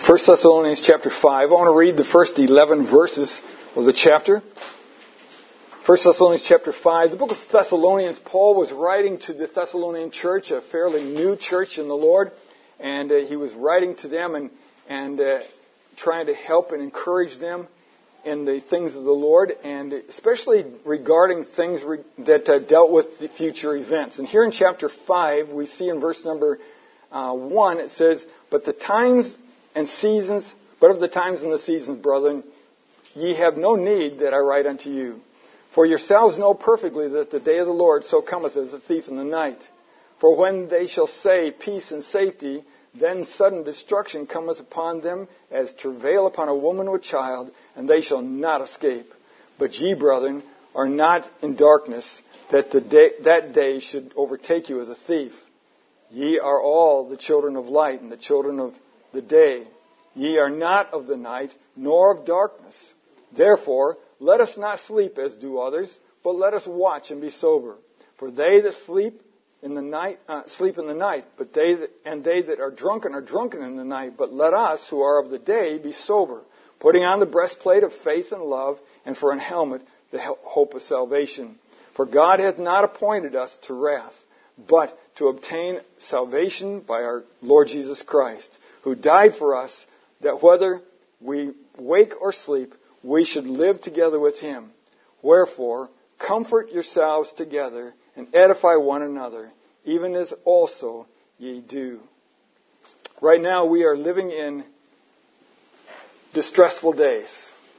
1 Thessalonians chapter 5. I want to read the first 11 verses of the chapter. 1 Thessalonians chapter 5. The book of Thessalonians, Paul was writing to the Thessalonian church, a fairly new church in the Lord. And he was writing to them and trying to help and encourage them in the things of the Lord, and especially regarding things that dealt with the future events. And here in chapter 5, we see in verse number 1, it says, But of the times and the seasons, brethren, ye have no need that I write unto you. For yourselves know perfectly that the day of the Lord so cometh as a thief in the night. For when they shall say peace and safety, then sudden destruction cometh upon them as travail upon a woman with child, and they shall not escape. But ye, brethren, are not in darkness, that that day should overtake you as a thief. Ye are all the children of light and the children of the day. Ye are not of the night, nor of darkness. Therefore, let us not sleep as do others, but let us watch and be sober. For they that sleep in the night, but they that are drunken in the night. But let us, who are of the day, be sober, putting on the breastplate of faith and love, and for an helmet the hope of salvation. For God hath not appointed us to wrath, but to obtain salvation by our Lord Jesus Christ, who died for us, that whether we wake or sleep, we should live together with him. Wherefore, comfort yourselves together and edify one another, even as also ye do. Right now we are living in distressful days.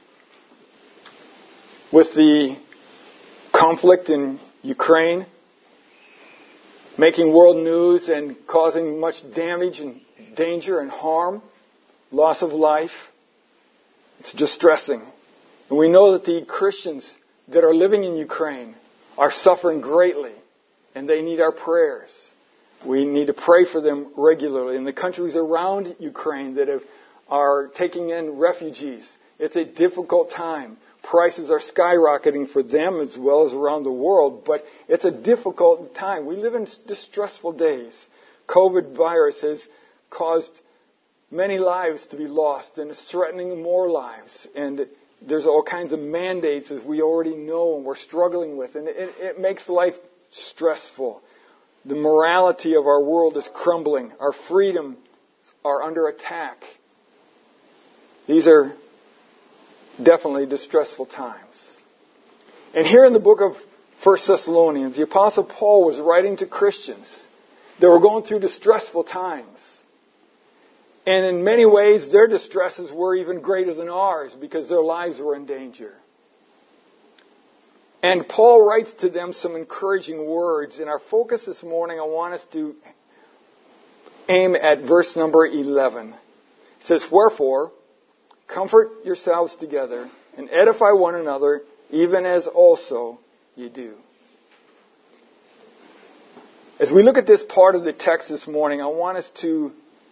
With the conflict in Ukraine making world news and causing much damage and danger and harm, loss of life, it's distressing. And we know that the Christians that are living in Ukraine are suffering greatly, and they need our prayers. We need to pray for them regularly. In the countries around Ukraine that are taking in refugees, it's a difficult time. Prices are skyrocketing for them as well as around the world, but it's a difficult time. We live in distressful days. COVID virus has caused many lives to be lost, and it's threatening more lives. And there's all kinds of mandates, as we already know, and we're struggling with. And it makes life stressful. The morality of our world is crumbling. Our freedoms are under attack. These are definitely distressful times. And here in the book of 1 Thessalonians, the Apostle Paul was writing to Christians that were going through distressful times. And in many ways, their distresses were even greater than ours because their lives were in danger. And Paul writes to them some encouraging words. And our focus this morning, I want us to aim at verse number 11. It says, Wherefore, comfort yourselves together and edify one another, even as also ye do. As we look at this part of the text this morning, I want us to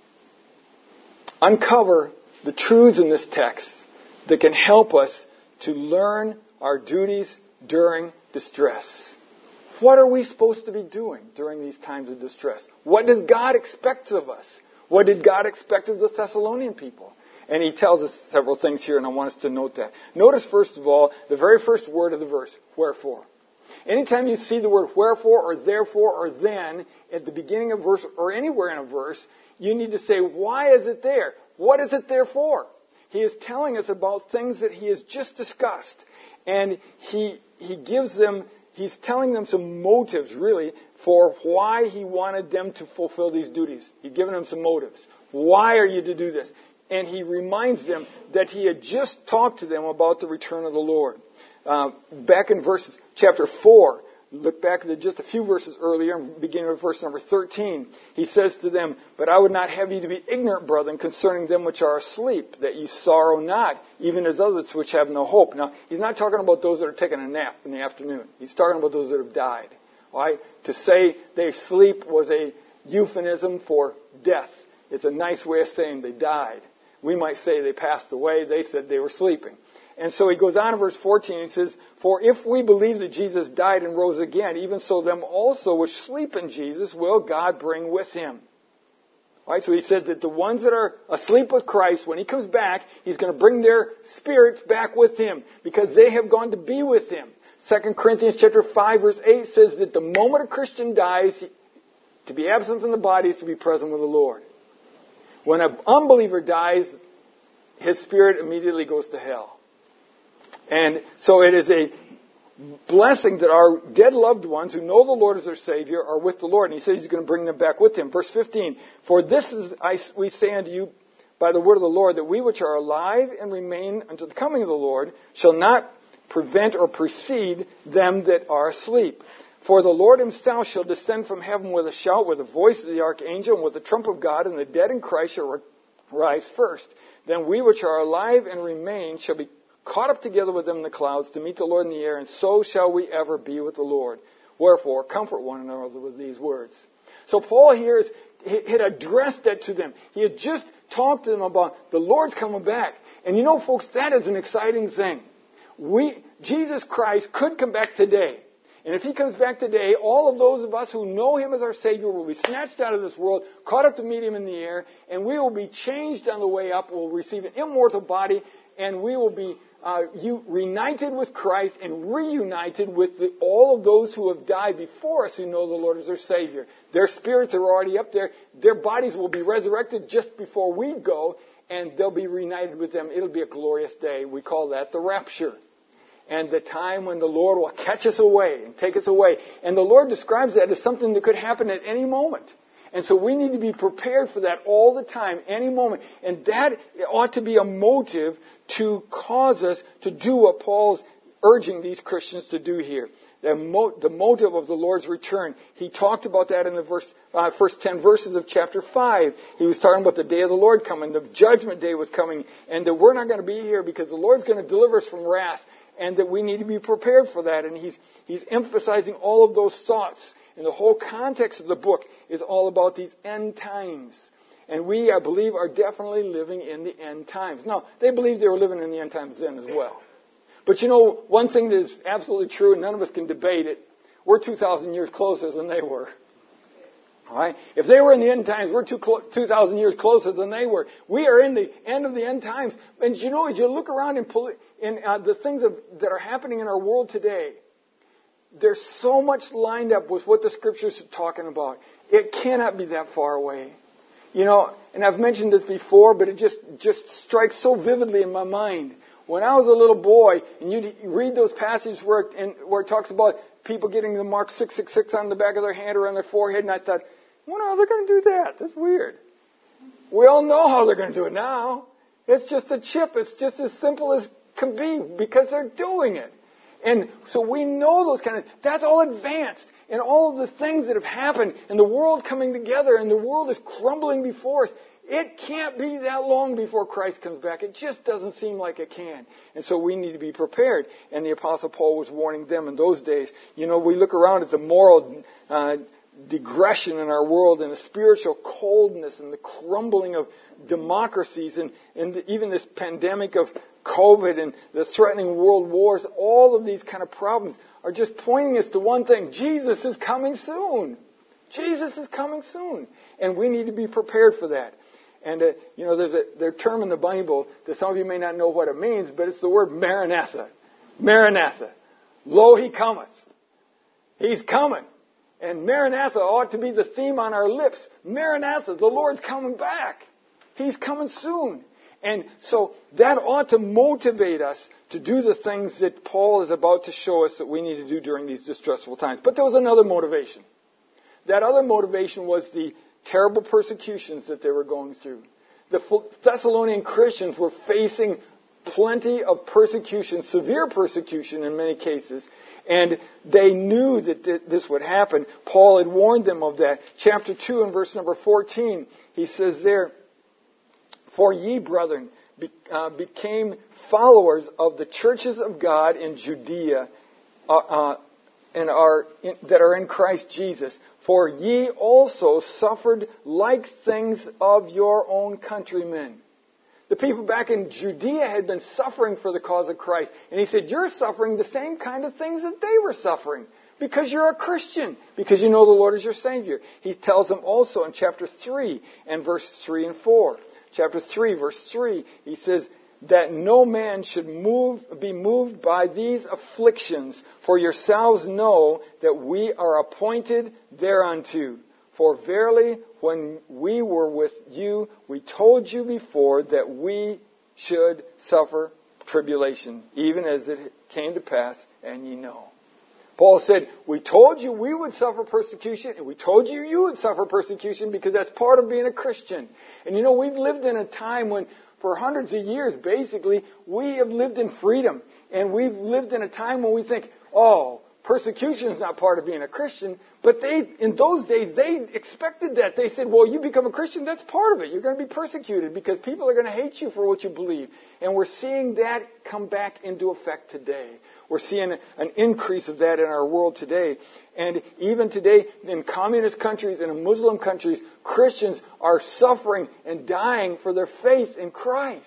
uncover the truths in this text that can help us to learn our duties during distress. What are we supposed to be doing during these times of distress? What does God expect of us? What did God expect of the Thessalonian people? And he tells us several things here, and I want us to note that. Notice, first of all, the very first word of the verse, wherefore. Anytime you see the word wherefore or therefore or then at the beginning of a verse or anywhere in a verse, you need to say, why is it there? What is it there for? He is telling us about things that he has just discussed. And he's telling them some motives, really, for why he wanted them to fulfill these duties. He's given them some motives. Why are you to do this? And he reminds them that he had just talked to them about the return of the Lord. Back in chapter 4, look back at just a few verses earlier, beginning with verse number 13. He says to them, But I would not have you to be ignorant, brethren, concerning them which are asleep, that ye sorrow not, even as others which have no hope. Now, he's not talking about those that are taking a nap in the afternoon. He's talking about those that have died. All right? To say they sleep was a euphemism for death. It's a nice way of saying they died. We might say they passed away. They said they were sleeping. And so he goes on in verse 14, he says, For if we believe that Jesus died and rose again, even so them also which sleep in Jesus will God bring with him. All right, so he said that the ones that are asleep with Christ, when he comes back, he's going to bring their spirits back with him because they have gone to be with him. 2 Corinthians chapter 5, verse 8 says that the moment a Christian dies, to be absent from the body is to be present with the Lord. When an unbeliever dies, his spirit immediately goes to hell. And so it is a blessing that our dead loved ones who know the Lord as their Savior are with the Lord. And he says he's going to bring them back with him. Verse 15, for this is, we say unto you by the word of the Lord, that we which are alive and remain unto the coming of the Lord shall not prevent or precede them that are asleep. For the Lord himself shall descend from heaven with a shout, with the voice of the archangel, and with the trump of God, and the dead in Christ shall rise first. Then we which are alive and remain shall be caught up together with them in the clouds to meet the Lord in the air, and so shall we ever be with the Lord. Wherefore, comfort one another with these words. So Paul here had addressed that to them. He had just talked to them about the Lord's coming back. And you know, folks, that is an exciting thing. Jesus Christ could come back today. And if he comes back today, all of those of us who know him as our Savior will be snatched out of this world, caught up to meet him in the air, and we will be changed on the way up. We'll receive an immortal body, and we will be reunited with Christ and reunited with all of those who have died before us who know the Lord as their Savior. Their spirits are already up there. Their bodies will be resurrected just before we go, and they'll be reunited with them. It'll be a glorious day. We call that the rapture. And the time when the Lord will catch us away and take us away. And the Lord describes that as something that could happen at any moment. And so we need to be prepared for that all the time, any moment. And that ought to be a motive to cause us to do what Paul's urging these Christians to do here. The motive of the Lord's return. He talked about that in the first 10 verses of chapter 5. He was talking about the day of the Lord coming. The judgment day was coming. And that we're not going to be here because the Lord's going to deliver us from wrath. And that we need to be prepared for that. And he's emphasizing all of those thoughts. And the whole context of the book is all about these end times. And we, I believe, are definitely living in the end times. Now, they believed they were living in the end times then as well. But you know, one thing that is absolutely true, and none of us can debate it, we're 2,000 years closer than they were. All right? If they were in the end times, we're 2,000 years closer than they were. We are in the end of the end times. And you know, as you look around in the things that are happening in our world today, there's so much lined up with what the Scriptures are talking about. It cannot be that far away. You know, and I've mentioned this before, but it just strikes so vividly in my mind. When I was a little boy, and you read those passages where it talks about people getting the mark 666 on the back of their hand or on their forehead, and I thought, well, no, they're going to do that. That's weird. We all know how they're going to do it now. It's just a chip. It's just as simple as can be because they're doing it. And so we know those kind of, that's all advanced. And all of the things that have happened and the world coming together and the world is crumbling before us, it can't be that long before Christ comes back. It just doesn't seem like it can. And so we need to be prepared. And the Apostle Paul was warning them in those days. You know, we look around at the moral digression in our world and the spiritual coldness and the crumbling of democracies and even this pandemic of COVID and the threatening world wars. All of these kind of problems are just pointing us to one thing. Jesus is coming soon. Jesus is coming soon. And we need to be prepared for that. And, you know, there's a term in the Bible that some of you may not know what it means, but it's the word Maranatha. Maranatha. Lo, he cometh. He's coming. And Maranatha ought to be the theme on our lips. Maranatha, the Lord's coming back. He's coming soon. And so that ought to motivate us to do the things that Paul is about to show us that we need to do during these distressful times. But there was another motivation. That other motivation was the terrible persecutions that they were going through. The Thessalonian Christians were facing plenty of persecution, severe persecution in many cases, and they knew that this would happen. Paul had warned them of that. Chapter 2 and verse number 14, he says there, for ye, brethren, became followers of the churches of God in Judea that are in Christ Jesus. For ye also suffered like things of your own countrymen. The people back in Judea had been suffering for the cause of Christ. And he said, you're suffering the same kind of things that they were suffering. Because you're a Christian. Because you know the Lord is your Savior. He tells them also in chapter 3 and verse 3 and 4. Chapter 3, verse 3, he says that no man should be moved by these afflictions, for yourselves know that we are appointed thereunto. For verily, when we were with you, we told you before that we should suffer tribulation, even as it came to pass, and ye know. Paul said, we told you we would suffer persecution, and we told you you would suffer persecution because that's part of being a Christian. And you know, we've lived in a time when, for hundreds of years, basically, we have lived in freedom. And we've lived in a time when we think, oh, persecution is not part of being a Christian. But in those days, they expected that. They said, well, you become a Christian, that's part of it. You're going to be persecuted because people are going to hate you for what you believe. And we're seeing that come back into effect today. We're seeing an increase of that in our world today. And even today, in communist countries and in Muslim countries, Christians are suffering and dying for their faith in Christ.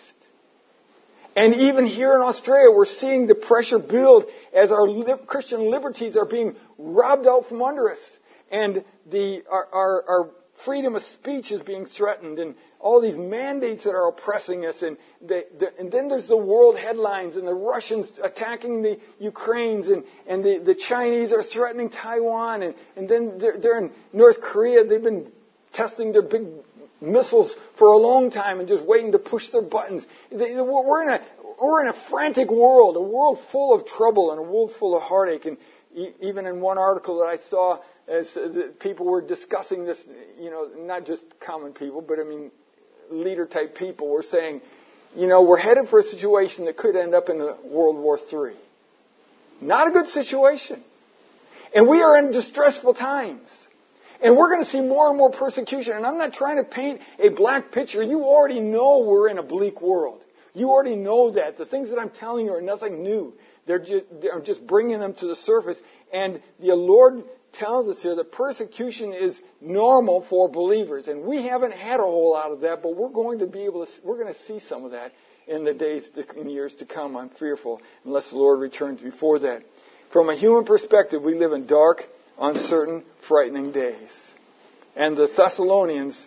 And even here in Australia, we're seeing the pressure build as our Christian liberties are being robbed out from under us. And our freedom of speech is being threatened. And all these mandates that are oppressing us. And then there's the world headlines and the Russians attacking the Ukrainians. And the Chinese are threatening Taiwan. And then they're in North Korea. They've been testing their big missiles for a long time and just waiting to push their buttons. We're in a frantic world, a world full of trouble and a world full of heartache. And even in one article that I saw, as people were discussing this, you know, not just common people, but I mean leader-type people were saying, you know, we're headed for a situation that could end up in World War III. Not a good situation. And we are in distressful times. And we're going to see more and more persecution. And I'm not trying to paint a black picture. You already know we're in a bleak world. You already know that. The things that I'm telling you are nothing new. They're just bringing them to the surface. And the Lord tells us here that persecution is normal for believers. And we haven't had a whole lot of that, but we're going to see some of that in the days and years to come. I'm fearful, unless the Lord returns before that. From a human perspective, we live in dark, uncertain, frightening days. And the Thessalonians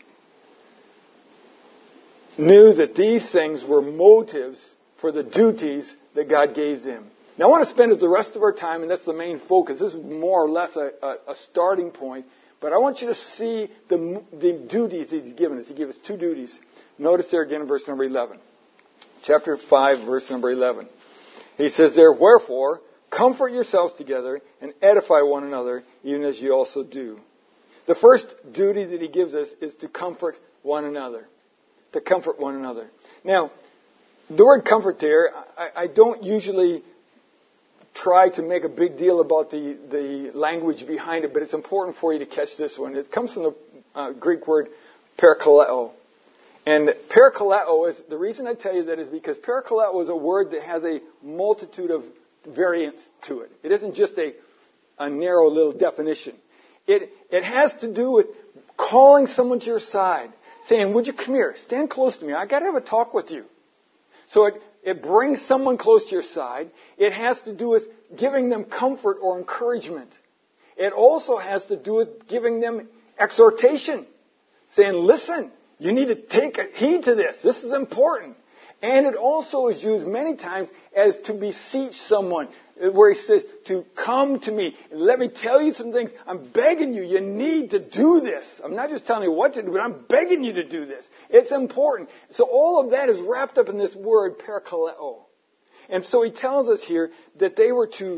knew that these things were motives for the duties that God gave them. Now I want to spend the rest of our time, and that's the main focus. This is more or less a starting point. But I want you to see the duties that He's given us. He gave us two duties. Notice there again in verse number 11. Chapter 5, verse number 11. He says there, wherefore, comfort yourselves together and edify one another, even as you also do. The first duty that He gives us is to comfort one another. To comfort one another. Now, the word comfort there, I don't usually try to make a big deal about the language behind it, but it's important for you to catch this one. It comes from the Greek word parakaleo. And parakaleo is, the reason I tell you that is because parakaleo is a word that has a multitude of variants to it. It isn't just a narrow little definition. It has to do with calling someone to your side, saying, would you come here, stand close to me, I got to have a talk with you. So it brings someone close to your side. It has to do with giving them comfort or encouragement. It also has to do with giving them exhortation, saying, listen, you need to take heed to this. This is important. And it also is used many times as to beseech someone, where he says, to come to me. Let me tell you some things. I'm begging you. You need to do this. I'm not just telling you what to do, but I'm begging you to do this. It's important. So all of that is wrapped up in this word, parakaleo. And so he tells us here that they were to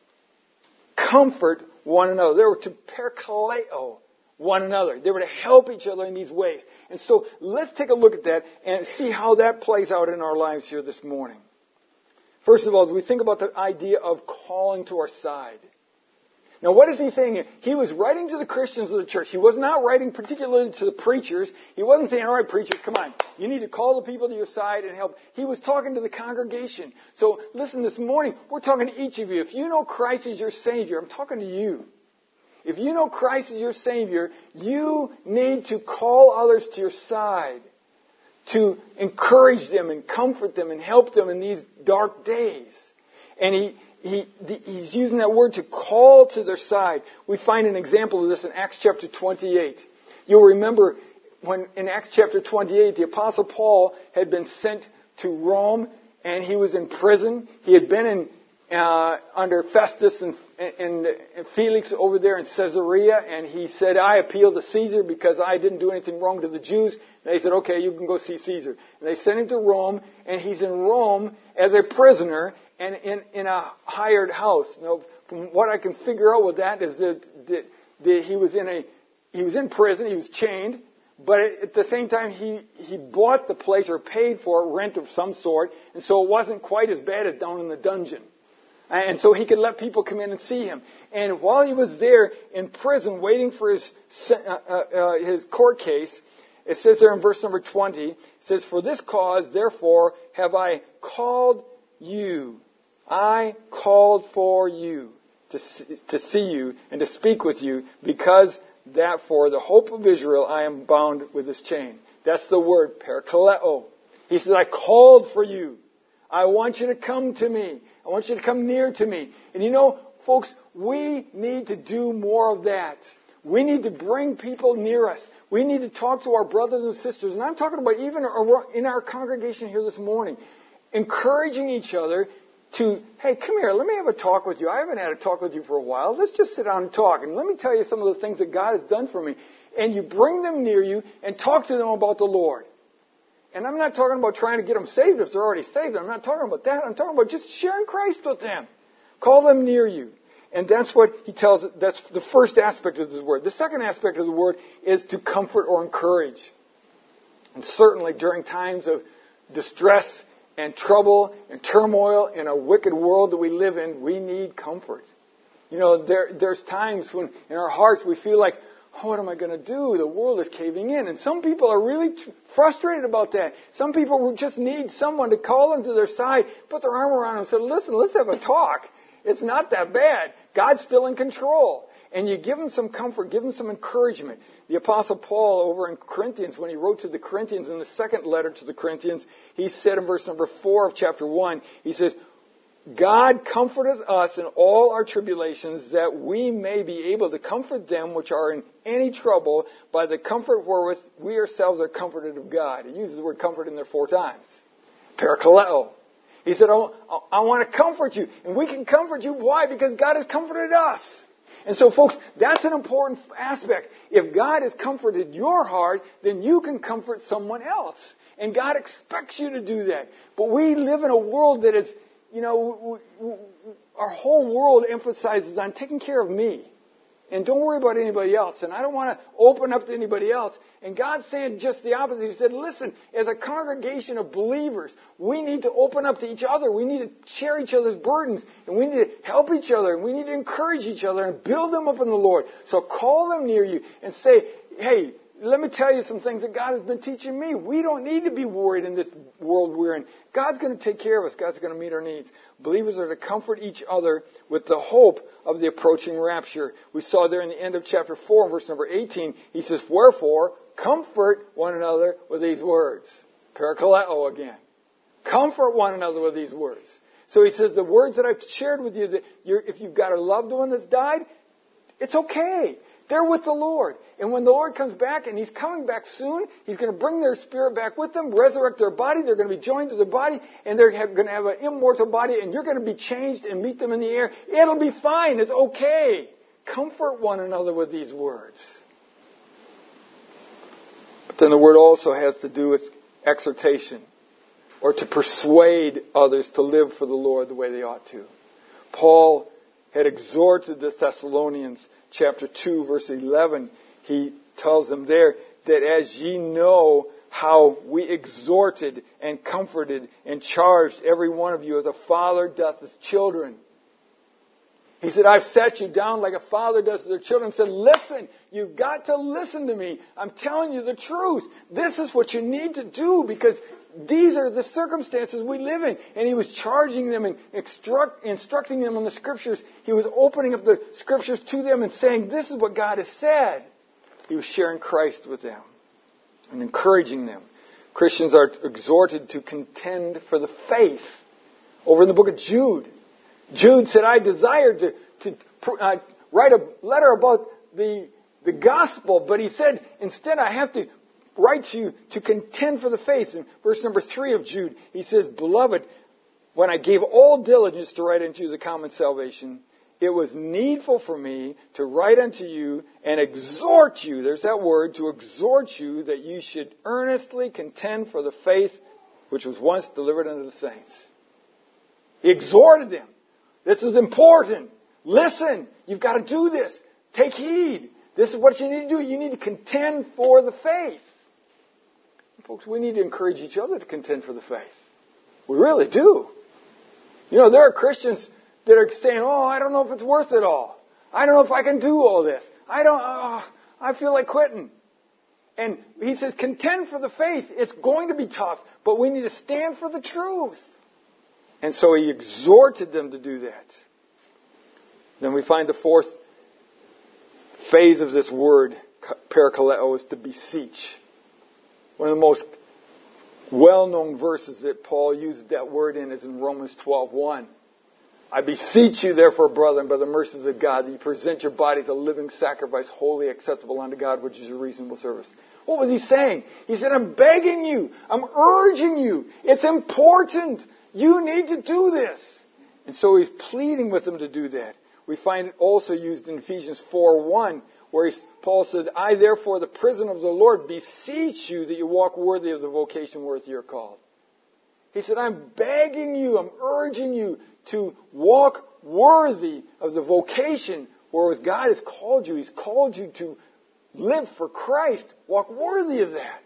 comfort one another. They were to parakaleo one another. They were to help each other in these ways. And so let's take a look at that and see how that plays out in our lives here this morning. First of all, as we think about the idea of calling to our side. Now, what is he saying here? He was writing to the Christians of the church. He was not writing particularly to the preachers. He wasn't saying, all right, preachers, come on. You need to call the people to your side and help. He was talking to the congregation. So listen, this morning, we're talking to each of you. If you know Christ is your Savior, I'm talking to you. If you know Christ is your Savior, you need to call others to your side to encourage them and comfort them and help them in these dark days. And he's using that word to call to their side. We find an example of this in Acts chapter 28. You'll remember when in Acts chapter 28, the Apostle Paul had been sent to Rome and he was in prison. He had been under Festus and Felix over there in Caesarea, and he said, I appeal to Caesar because I didn't do anything wrong to the Jews. And they said, okay, you can go see Caesar. And they sent him to Rome, and he's in Rome as a prisoner and in a hired house. Now, from what I can figure out with that is that he was in prison, he was chained, but at the same time he bought the place or paid for it, rent of some sort, and so it wasn't quite as bad as down in the dungeon. And so he could let people come in and see him. And while he was there in prison waiting for his court case, it says there in verse number 20, it says, for this cause, therefore, have I called you. I called for you to see you and to speak with you, because that for the hope of Israel I am bound with this chain. That's the word, parakaleo. He says, I called for you. I want you to come to me. I want you to come near to me. And you know, folks, we need to do more of that. We need to bring people near us. We need to talk to our brothers and sisters. And I'm talking about even in our congregation here this morning. Encouraging each other to, hey, come here, let me have a talk with you. I haven't had a talk with you for a while. Let's just sit down and talk. And let me tell you some of the things that God has done for me. And you bring them near you and talk to them about the Lord. And I'm not talking about trying to get them saved if they're already saved. I'm not talking about that. I'm talking about just sharing Christ with them. Call them near you. And that's what he tells us. That's the first aspect of this word. The second aspect of the word is to comfort or encourage. And certainly during times of distress and trouble and turmoil in a wicked world that we live in, we need comfort. You know, there's times when in our hearts we feel like, oh, what am I going to do? The world is caving in. And some people are really frustrated about that. Some people just need someone to call them to their side, put their arm around them and say, listen, let's have a talk. It's not that bad. God's still in control. And you give them some comfort, give them some encouragement. The Apostle Paul over in Corinthians, when he wrote to the Corinthians in the second letter to the Corinthians, he said in verse number 4 of chapter 1, he says, God comforteth us in all our tribulations, that we may be able to comfort them which are in any trouble by the comfort wherewith we ourselves are comforted of God. He uses the word comfort in there 4 times. Parakaleo. He said, I want to comfort you. And we can comfort you. Why? Because God has comforted us. And so, folks, that's an important aspect. If God has comforted your heart, then you can comfort someone else. And God expects you to do that. But we live in a world that is, you know, our whole world emphasizes on taking care of me. And don't worry about anybody else. And I don't want to open up to anybody else. And God's saying just the opposite. He said, listen, as a congregation of believers, we need to open up to each other. We need to share each other's burdens. And we need to help each other. And we need to encourage each other and build them up in the Lord. So call them near you and say, hey, let me tell you some things that God has been teaching me. We don't need to be worried in this world we're in. God's going to take care of us. God's going to meet our needs. Believers are to comfort each other with the hope of the approaching rapture. We saw there in the end of chapter 4, verse number 18, he says, wherefore, comfort one another with these words. Parakaleo again. Comfort one another with these words. So he says, the words that I've shared with you, that if you've got a loved one that's died, it's okay. They're with the Lord. And when the Lord comes back, and He's coming back soon, He's going to bring their spirit back with them, resurrect their body, they're going to be joined to their body, and they're going to have an immortal body, and you're going to be changed and meet them in the air. It'll be fine. It's okay. Comfort one another with these words. But then the word also has to do with exhortation, or to persuade others to live for the Lord the way they ought to. Paul had exhorted the Thessalonians, chapter 2, verse 11. He tells them there that as ye know how we exhorted and comforted and charged every one of you as a father doth his children. He said, I've set you down like a father does to their children. He said, listen, you've got to listen to me. I'm telling you the truth. This is what you need to do because these are the circumstances we live in. And he was charging them and instructing them on the Scriptures. He was opening up the Scriptures to them and saying, this is what God has said. He was sharing Christ with them and encouraging them. Christians are exhorted to contend for the faith. Over in the book of Jude, Jude said, I desired to write a letter about the gospel, but he said, instead I have to write to you to contend for the faith. In verse number 3 of Jude, he says, Beloved, when I gave all diligence to write unto you the common salvation, it was needful for me to write unto you and exhort you, there's that word, to exhort you that you should earnestly contend for the faith which was once delivered unto the saints. He exhorted them. This is important. Listen, you've got to do this. Take heed. This is what you need to do. You need to contend for the faith. Folks, we need to encourage each other to contend for the faith. We really do. You know, there are Christians that are saying, oh, I don't know if it's worth it all. I don't know if I can do all this. I feel like quitting. And he says, contend for the faith. It's going to be tough, but we need to stand for the truth. And so he exhorted them to do that. Then we find the fourth phase of this word, parakaleo, is to beseech. One of the most well-known verses that Paul used that word in is in Romans 12:1. I beseech you, therefore, brethren, by the mercies of God, that you present your bodies a living sacrifice, wholly acceptable unto God, which is your reasonable service. What was he saying? He said, I'm begging you. I'm urging you. It's important. You need to do this. And so he's pleading with them to do that. We find it also used in Ephesians 4:1, where Paul said, I, therefore, the prisoner of the Lord, beseech you that you walk worthy of the vocation wherewith you are called. He said, I'm begging you, I'm urging you to walk worthy of the vocation wherewith God has called you. He's called you to live for Christ. Walk worthy of that.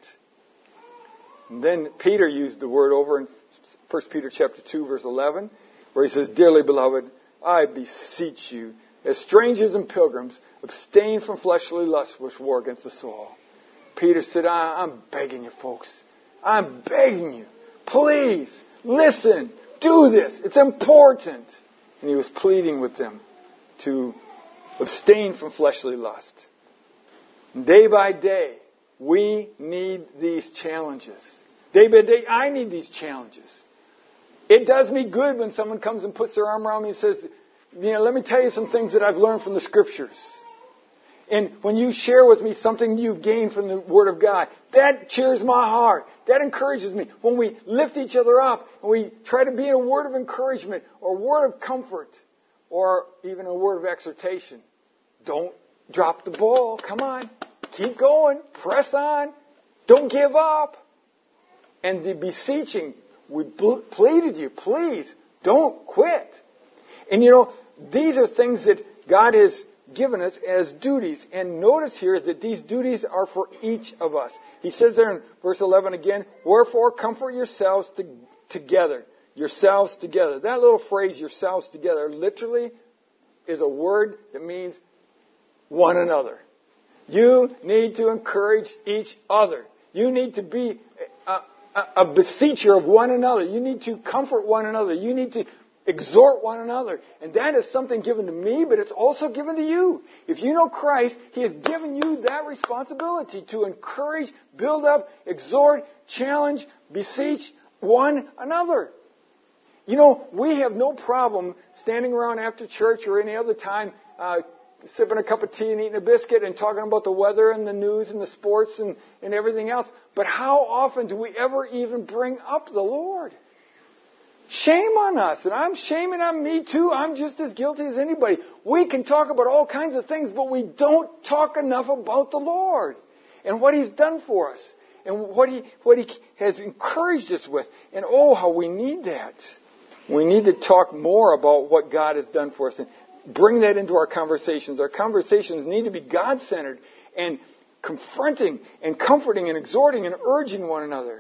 And then Peter used the word over in 1 Peter chapter 2, verse 11, where he says, Dearly beloved, I beseech you, as strangers and pilgrims, abstain from fleshly lusts which war against the soul. Peter said, I'm begging you, folks. I'm begging you. Please, listen. Do this. It's important. And he was pleading with them to abstain from fleshly lust. Day by day, we need these challenges. Day by day, I need these challenges. It does me good when someone comes and puts their arm around me and says, let me tell you some things that I've learned from the Scriptures. And when you share with me something you've gained from the Word of God, that cheers my heart. That encourages me. When we lift each other up and we try to be a word of encouragement or a word of comfort or even a word of exhortation, don't drop the ball. Come on. Keep going. Press on. Don't give up. And the beseeching, we pleaded you, please, don't quit. And these are things that God has given us as duties. And notice here that these duties are for each of us. He says there in verse 11 again, wherefore comfort yourselves together. Yourselves together. That little phrase, yourselves together, literally is a word that means one another. You need to encourage each other. You need to be a beseecher of one another. You need to comfort one another. You need to exhort one another. And that is something given to me, but it's also given to you. If you know Christ, He has given you that responsibility to encourage, build up, exhort, challenge, beseech one another. We have no problem standing around after church or any other time, sipping a cup of tea and eating a biscuit and talking about the weather and the news and the sports and everything else. But how often do we ever even bring up the Lord? Shame on us. And I'm shaming on me too. I'm just as guilty as anybody. We can talk about all kinds of things, but we don't talk enough about the Lord and what He's done for us and what He has encouraged us with. And oh, how we need that. We need to talk more about what God has done for us and bring that into our conversations. Our conversations need to be God-centered and confronting and comforting and exhorting and urging one another.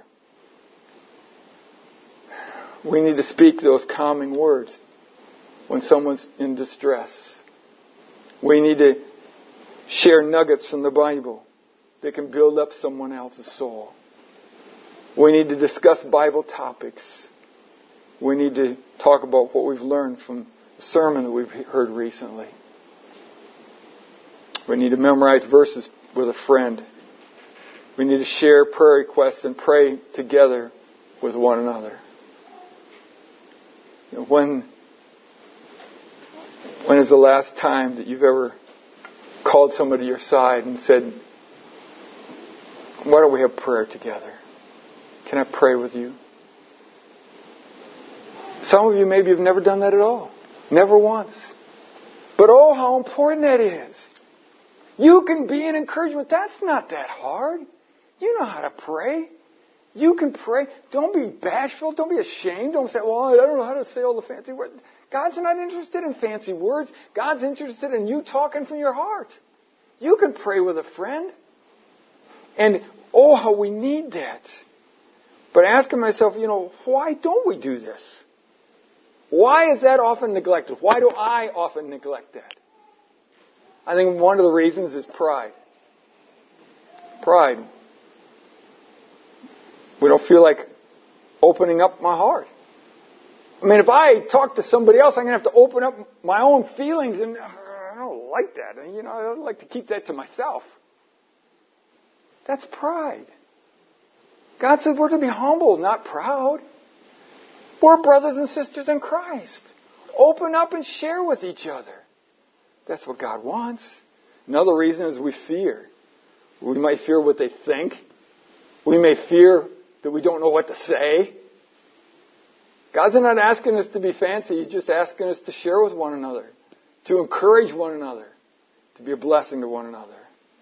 We need to speak those calming words when someone's in distress. We need to share nuggets from the Bible that can build up someone else's soul. We need to discuss Bible topics. We need to talk about what we've learned from the sermon that we've heard recently. We need to memorize verses with a friend. We need to share prayer requests and pray together with one another. When When is the last time that you've ever called somebody to your side and said, why don't we have prayer together? Can I pray with you? Some of you maybe have never done that at all. Never once. But oh, how important that is. You can be an encouragement. That's not that hard. You know how to pray. You can pray. Don't be bashful. Don't be ashamed. Don't say, well, I don't know how to say all the fancy words. God's not interested in fancy words. God's interested in you talking from your heart. You can pray with a friend. And oh, how we need that. But asking myself, why don't we do this? Why is that often neglected? Why do I often neglect that? I think one of the reasons is pride. Pride. We don't feel like opening up my heart. I mean, if I talk to somebody else, I'm going to have to open up my own feelings, and I don't like that. I like to keep that to myself. That's pride. God said we're to be humble, not proud. We're brothers and sisters in Christ. Open up and share with each other. That's what God wants. Another reason is we fear. We might fear what they think. We may fear that we don't know what to say. God's not asking us to be fancy. He's just asking us to share with one another, to encourage one another, to be a blessing to one another.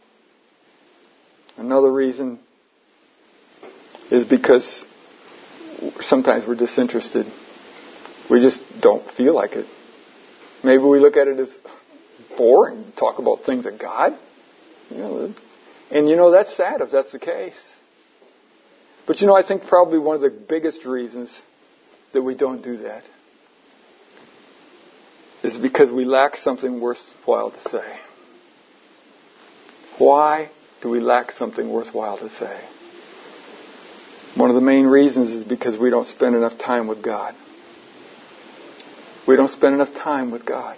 Another reason is because sometimes we're disinterested. We just don't feel like it. Maybe we look at it as boring to talk about things of God. And that's sad if that's the case. But I think probably one of the biggest reasons that we don't do that is because we lack something worthwhile to say. Why do we lack something worthwhile to say? One of the main reasons is because we don't spend enough time with God. We don't spend enough time with God.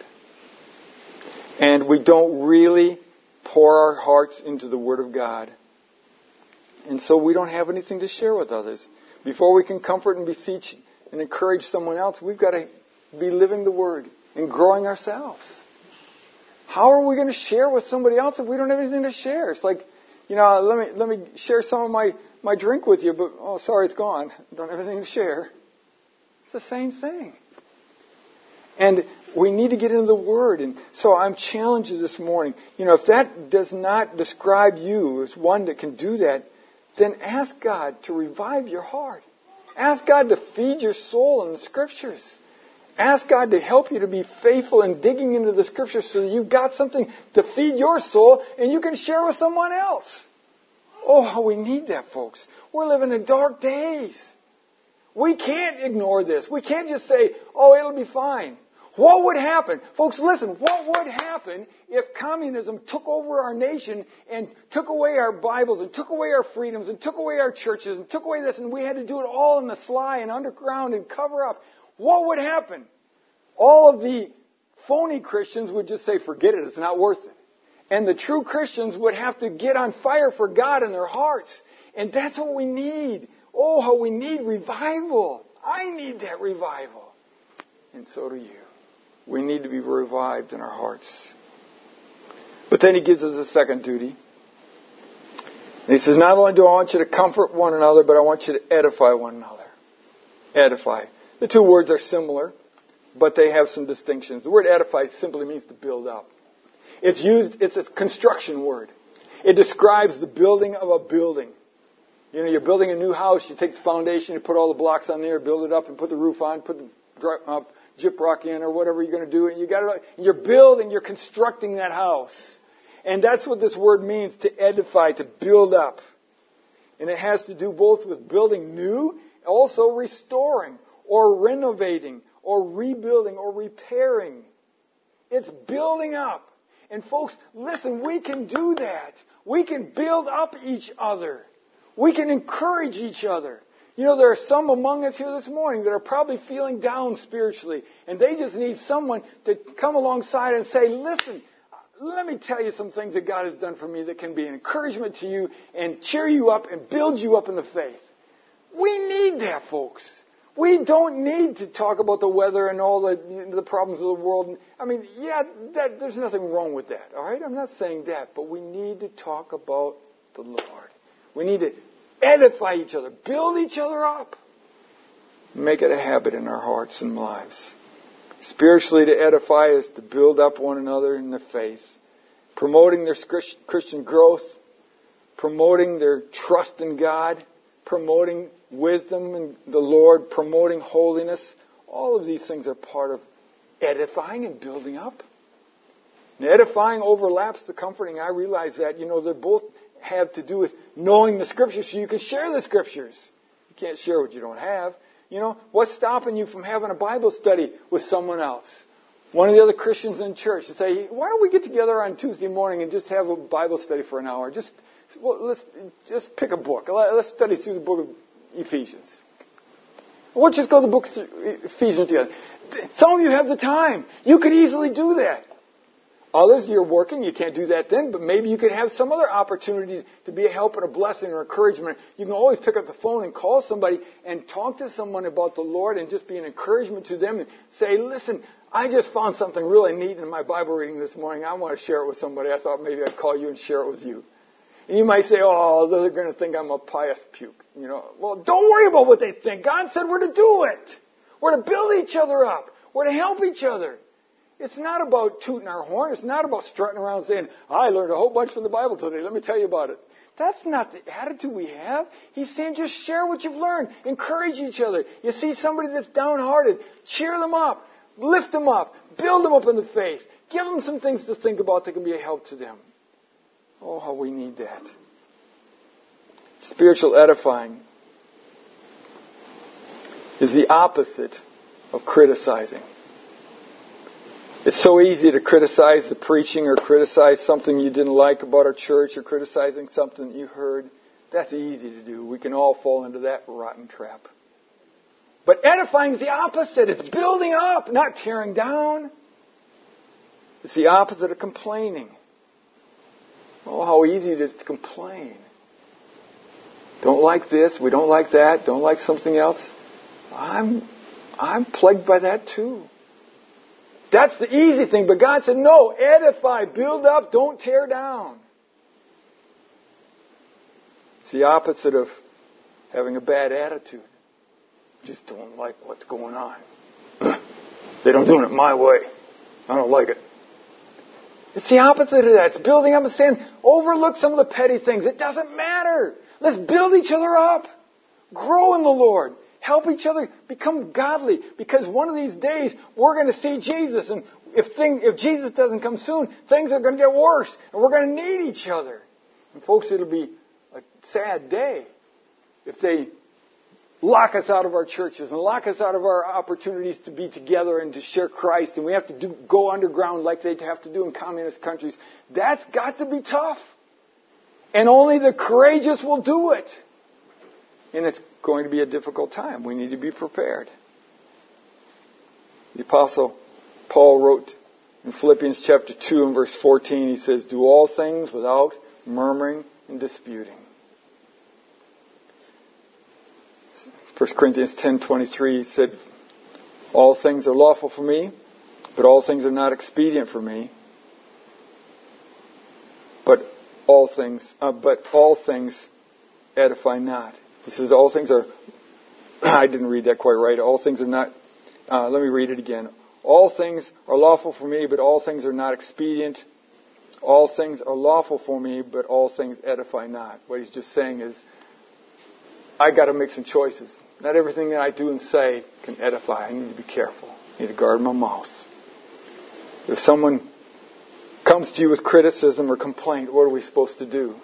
And we don't really pour our hearts into the Word of God. And so we don't have anything to share with others. Before we can comfort and beseech and encourage someone else, we've got to be living the Word and growing ourselves. How are we going to share with somebody else if we don't have anything to share? It's like, let me share some of my drink with you, but, oh, sorry, it's gone. I don't have anything to share. It's the same thing. And we need to get into the Word. And so I'm challenged you this morning. If that does not describe you as one that can do that, then ask God to revive your heart. Ask God to feed your soul in the Scriptures. Ask God to help you to be faithful in digging into the Scriptures so that you've got something to feed your soul and you can share with someone else. Oh, how we need that, folks. We're living in dark days. We can't ignore this. We can't just say, oh, it'll be fine. What would happen? Folks, listen, what would happen if communism took over our nation and took away our Bibles and took away our freedoms and took away our churches and took away this and we had to do it all in the sly and underground and cover up? What would happen? All of the phony Christians would just say, forget it, it's not worth it. And the true Christians would have to get on fire for God in their hearts. And that's what we need. Oh, how we need revival. I need that revival. And so do you. We need to be revived in our hearts. But then he gives us a second duty. And he says, not only do I want you to comfort one another, but I want you to edify one another. Edify. The two words are similar, but they have some distinctions. The word edify simply means to build up. It's a construction word. It describes the building of a building. You're building a new house, you take the foundation, you put all the blocks on there, build it up and put the roof on, put the gyprock in or whatever you're going to do. And you're building, you're constructing that house. And that's what this word means, to edify, to build up. And it has to do both with building new, also restoring or renovating or rebuilding or repairing. It's building up. And folks, listen, we can do that. We can build up each other. We can encourage each other. There are some among us here this morning that are probably feeling down spiritually, and they just need someone to come alongside and say, listen, let me tell you some things that God has done for me that can be an encouragement to you and cheer you up and build you up in the faith. We need that, folks. We don't need to talk about the weather and all the problems of the world. I mean, there's nothing wrong with that, all right? I'm not saying that, but we need to talk about the Lord. We need to edify each other, build each other up, make it a habit in our hearts and lives. Spiritually, to edify is to build up one another in the faith, promoting their Christian growth, promoting their trust in God, promoting wisdom in the Lord, promoting holiness. All of these things are part of edifying and building up. And edifying overlaps the comforting. I realize that, they both have to do with knowing the Scriptures so you can share the Scriptures. You can't share what you don't have. What's stopping you from having a Bible study with someone else? One of the other Christians in church to say, why don't we get together on Tuesday morning and just have a Bible study for an hour? Let's just pick a book. Let's study through the book of Ephesians. We'll just go to the book of Ephesians together. Some of you have the time. You could easily do that. Others, you're working, you can't do that then, but maybe you could have some other opportunity to be a help and a blessing or encouragement. You can always pick up the phone and call somebody and talk to someone about the Lord and just be an encouragement to them and say, listen, I just found something really neat in my Bible reading this morning. I want to share it with somebody. I thought maybe I'd call you and share it with you. And you might say, oh, they're going to think I'm a pious puke. Well, don't worry about what they think. God said we're to do it. We're to build each other up. We're to help each other. It's not about tooting our horn. It's not about strutting around saying, I learned a whole bunch from the Bible today. Let me tell you about it. That's not the attitude we have. He's saying just share what you've learned. Encourage each other. You see somebody that's downhearted, cheer them up. Lift them up. Build them up in the faith. Give them some things to think about that can be a help to them. Oh, how we need that. Spiritual edifying is the opposite of criticizing. It's so easy to criticize the preaching or criticize something you didn't like about our church or criticizing something that you heard. That's easy to do. We can all fall into that rotten trap. But edifying is the opposite. It's building up, not tearing down. It's the opposite of complaining. Oh, how easy it is to complain. Don't like this, we don't like that, don't like something else. I'm plagued by that too. That's the easy thing, but God said, no, edify, build up, don't tear down. It's the opposite of having a bad attitude. Just don't like what's going on. They don't do it my way. I don't like it. It's the opposite of that. It's building up and saying, overlook some of the petty things. It doesn't matter. Let's build each other up. Grow in the Lord. Help each other become godly. Because one of these days, we're going to see Jesus. And if Jesus doesn't come soon, things are going to get worse. And we're going to need each other. And folks, it'll be a sad day if they lock us out of our churches and lock us out of our opportunities to be together and to share Christ. And we have to go underground like they have to do in communist countries. That's got to be tough. And only the courageous will do it. And it's going to be a difficult time. We need to be prepared. The Apostle Paul wrote in Philippians chapter 2 and verse 14, he says, do all things without murmuring and disputing. 1 Corinthians 10:23 he said, all things are lawful for me, but all things are not expedient for me. But all things edify not. He says all things are, I didn't read that quite right. All things are not, let me read it again. All things are lawful for me, but all things are not expedient. All things are lawful for me, but all things edify not. What he's just saying is, I got to make some choices. Not everything that I do and say can edify. I need to be careful. I need to guard my mouth. If someone comes to you with criticism or complaint, what are we supposed to do?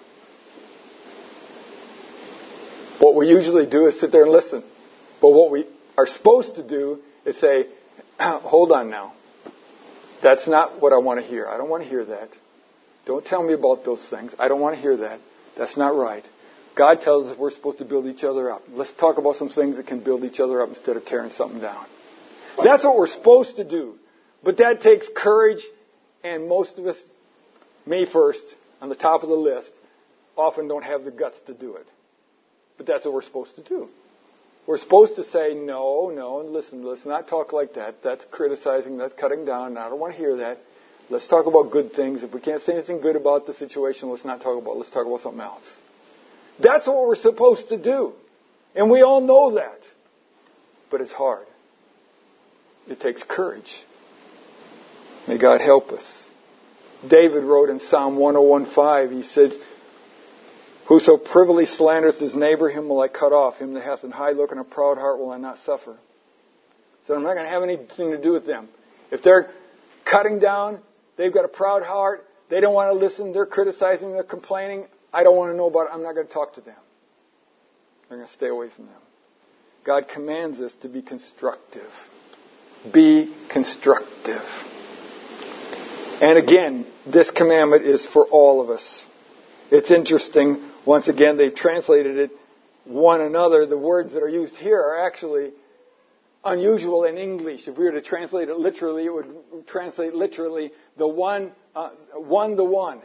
What we usually do is sit there and listen. But what we are supposed to do is say, hold on now. That's not what I want to hear. I don't want to hear that. Don't tell me about those things. I don't want to hear that. That's not right. God tells us we're supposed to build each other up. Let's talk about some things that can build each other up instead of tearing something down. That's what we're supposed to do. But that takes courage, and most of us, me first, on the top of the list, often don't have the guts to do it. But that's what we're supposed to do. We're supposed to say, no, listen, let's not talk like that. That's criticizing, that's cutting down. I don't want to hear that. Let's talk about good things. If we can't say anything good about the situation, let's talk about something else. That's what we're supposed to do. And we all know that. But it's hard. It takes courage. May God help us. David wrote in Psalm 101:5, he says, whoso privily slandereth his neighbor, him will I cut off. Him that hath an high look and a proud heart will I not suffer. So I'm not going to have anything to do with them. If they're cutting down, they've got a proud heart, they don't want to listen, they're criticizing, they're complaining, I don't want to know about it, I'm not going to talk to them. I'm going to stay away from them. God commands us to be constructive. Be constructive. And again, this commandment is for all of us. It's interesting. Once again, they've translated it one another. The words that are used here are actually unusual in English. If we were to translate it literally, it would translate literally the one the one.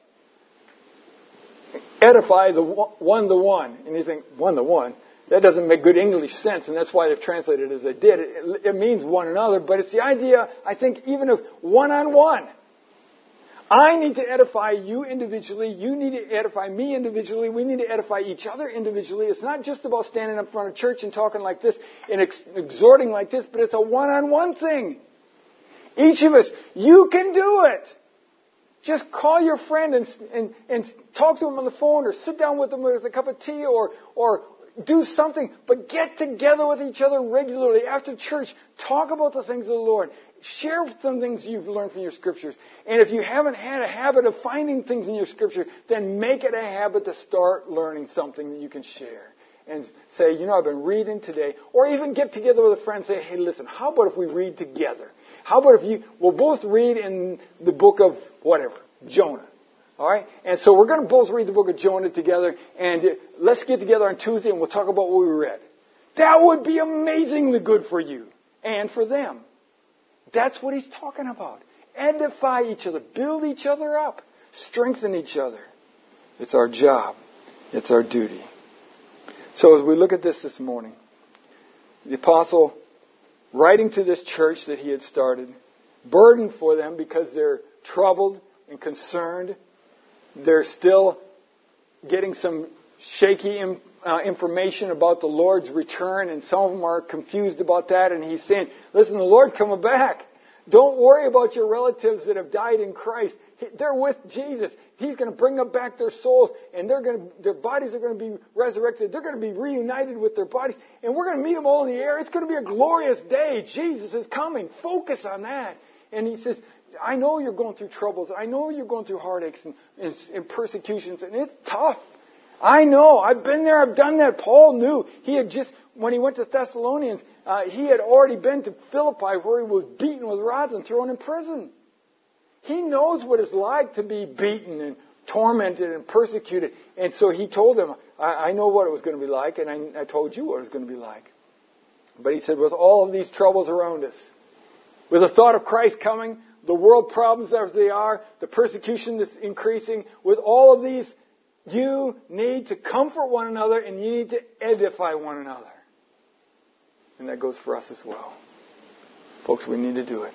Edify the one the one. And you think, one the one? That doesn't make good English sense, and that's why they've translated it as they did. It means one another, but it's the idea, I think, even of one-on-one. I need to edify you individually. You need to edify me individually. We need to edify each other individually. It's not just about standing up in front of church and talking like this and exhorting like this, but it's a one-on-one thing. Each of us, you can do it. Just call your friend and talk to him on the phone or sit down with him with a cup of tea or do something. But get together with each other regularly after church. Talk about the things of the Lord. Share some things you've learned from your scriptures. And if you haven't had a habit of finding things in your scripture, then make it a habit to start learning something that you can share. And say, I've been reading today. Or even get together with a friend and say, hey, listen, how about if we read together? How about if we'll both read in the book of whatever, Jonah. All right? And so we're going to both read the book of Jonah together. And let's get together on Tuesday and we'll talk about what we read. That would be amazingly good for you and for them. That's what he's talking about. Edify each other. Build each other up. Strengthen each other. It's our job. It's our duty. So as we look at this morning, the apostle, writing to this church that he had started, burdened for them because they're troubled and concerned. They're still getting some shaky information about the Lord's return, and some of them are confused about that. And he's saying, listen, the Lord's coming back. Don't worry about your relatives that have died in Christ. They're with Jesus. He's going to bring them back their souls, and their bodies are going to be resurrected. They're going to be reunited with their bodies, and we're going to meet them all in the air. It's going to be a glorious day. Jesus is coming. Focus on that. And he says, I know you're going through troubles. I know you're going through heartaches and persecutions, and it's tough. I know. I've been there. I've done that. Paul knew. He had just, when he went to Thessalonians, he had already been to Philippi where he was beaten with rods and thrown in prison. He knows what it's like to be beaten and tormented and persecuted. And so he told them, I know what it was going to be like, and I told you what it was going to be like. But he said, with all of these troubles around us, with the thought of Christ coming, the world problems as they are, the persecution that's increasing, with all of these, you need to comfort one another and you need to edify one another. And that goes for us as well. Folks, we need to do it.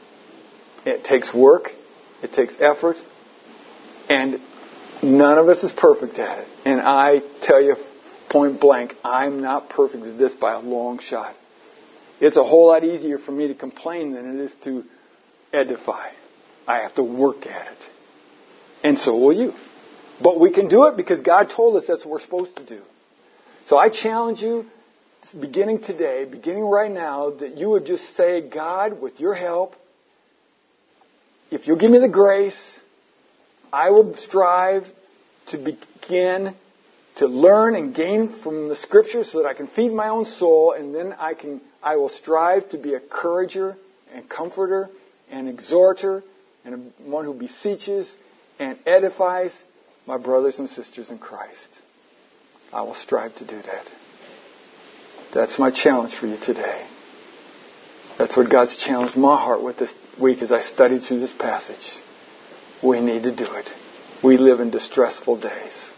It takes work. It takes effort. And none of us is perfect at it. And I tell you point blank, I'm not perfect at this by a long shot. It's a whole lot easier for me to complain than it is to edify. I have to work at it. And so will you. But we can do it because God told us that's what we're supposed to do. So I challenge you, beginning today, beginning right now, that you would just say, God, with your help, if you'll give me the grace, I will strive to begin to learn and gain from the Scriptures so that I can feed my own soul, and then I will strive to be a encourager and comforter and exhorter and one who beseeches and edifies my brothers and sisters in Christ. I will strive to do that. That's my challenge for you today. That's what God's challenged my heart with this week as I studied through this passage. We need to do it. We live in distressful days.